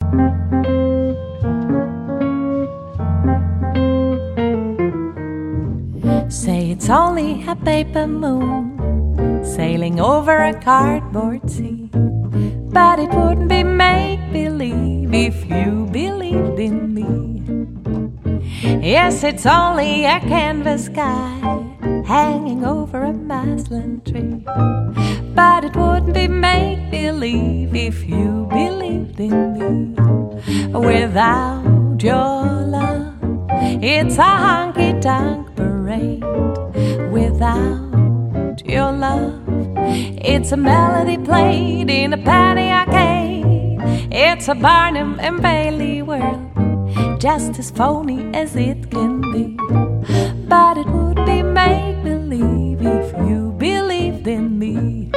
Say it's only a paper moon sailing over a cardboard sea, but it wouldn't be make-believe if you believed in me. Yes, it's only a canvas sky hanging over a muslin tree, but it wouldn't be make-believe if you believed in me. Without your love, it's a honky-tonk parade. Without your love, it's a melody played in a penny arcade. It's a Barnum and Bailey world, just as phony as it can be. But it would be make-believe if you believed in me.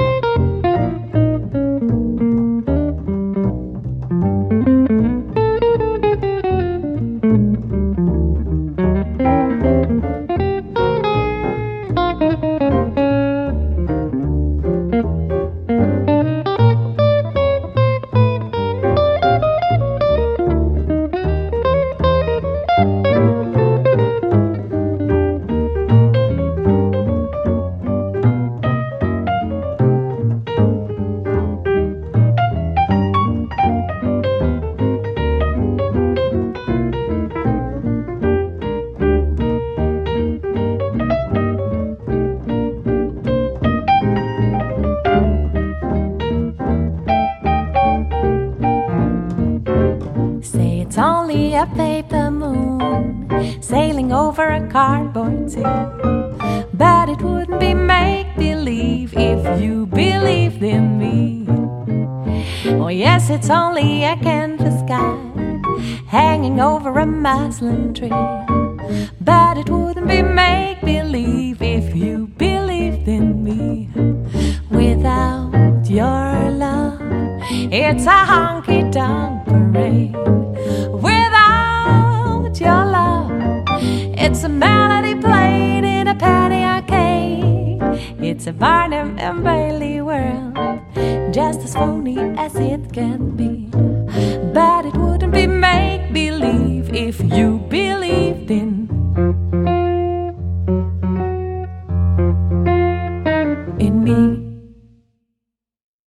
It's only a paper moon sailing over a cardboard sea, but it wouldn't be make-believe if you believed in me. Oh yes, it's only a canvas sky hanging over a muslin tree, but it wouldn't be make-believe if you believed in me. Without your love, it's a honky-tonk parade. Without your love, it's a melody played in a penny arcade. It's a Barnum and Bailey world, just as phony as it can be. But it wouldn't be make-believe if you